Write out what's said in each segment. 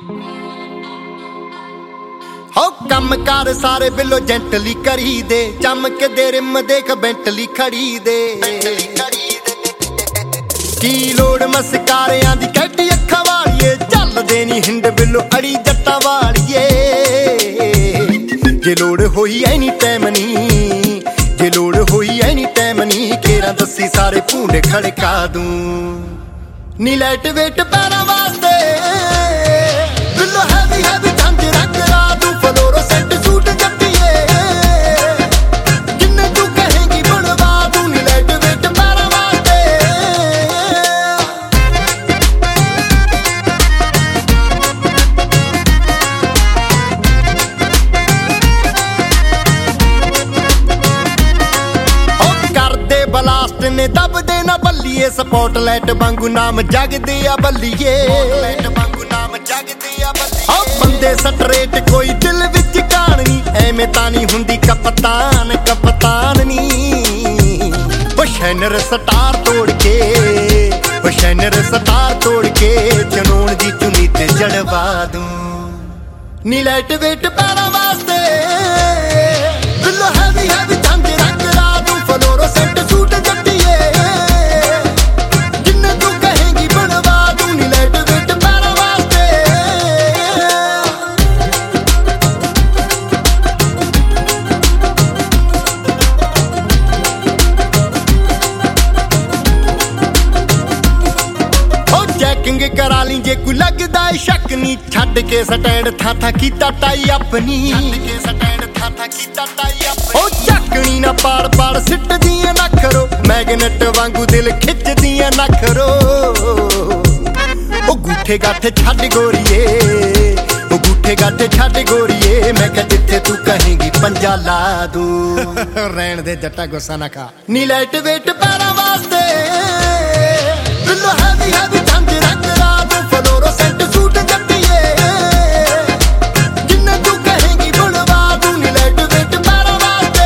हो कम कार सारे बिलो जेंटली करी दे, चमकदे रिम देख बेंटली खड़ी दे। की लोड़ मस्कारियां दी कैटी अखां वालिए, चलदे नी हिंद बिलो अड़ी जट्टां वालिए। जे लोड़ होई एनी टाइम नी, जे लोड़ होई एनी टाइम नी, केरा दसी सारे भूंड खड़का दूं। नी लाइट वेट पैरां वास्ते बिलो हैवी हैवी झांझरा करा दूं। फ्लोरोसेंट सूट जट्टिए जिन्ने तू कहेंगी बनवा दूं। नी लाइट वेट पैरां वास्ते बलास्ट ने दब देना बल्लिए, स्पॉटलाइट वांगू नाम जगदे आ बल्लिए। बंदे स्ट्रेट कोई दिल विच कहानी, एवें तां नहीं हुंदी कप्तान कप्तान नी। शैनर स्टार तोड़ के, शैनर स्टार तोड़ के, जनून दी चुनी ते जड़वा दूं। नी लाइट वेट पैरां वास्ते बिलो हैवी हैवी झांझरा करा दूं। फ्लोरोसेंट सूट जट्टिए जिन्ने तू कहेंगी बनवा दूं। नी लाइट वेट पैरां वास्ते ओ चैकिंग करा ली जे कोई लगदा शक नी। छड्ड के स्टैंड था कीता टाई अपनी, ओ झकनी ना पाड़ पाड़ सिट दियां ना करो। मैगनेट वांगू दिल खिच दियां ना करो। ओ गूठे गाठे छड्ड गोरिए, ओ गूठे गाठे छड्ड गोरिए। मैं कह जिथे तू कहेंगी पंजा ला दूं। रहन दे जट्टा गुस्सा ना खा। नी लाइट वेट पैरां वास्ते बिलो हैवी हैवी झांझरा करा दूं। फ्लोरोसेंट सूट जट्टिए जिन्ने तू कहेंगी बनवा दूं। नी लाइट वेट पैरां वास्ते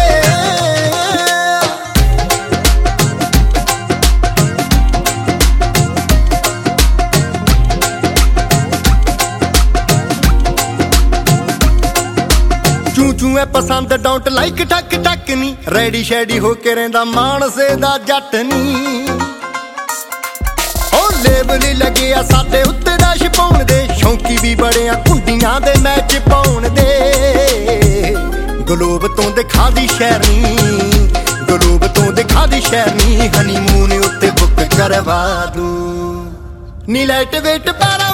चू चू है पसंद डोंट लाइक टक टक नी। रेडी शेडी होके रहिंदा मानसे दा जट नी। लेबल लगे आ साडे उत्ते डैश पाउण दे, शौकी भी बड़े आ कुंडियां दे मैच पाउण दे। गलोब तो दिखा दी शहरनी, गलोब तो दिखा दी शहरनी। हनीमून उत्ते बुक करवा दूं। नी लाइट वेट पैरां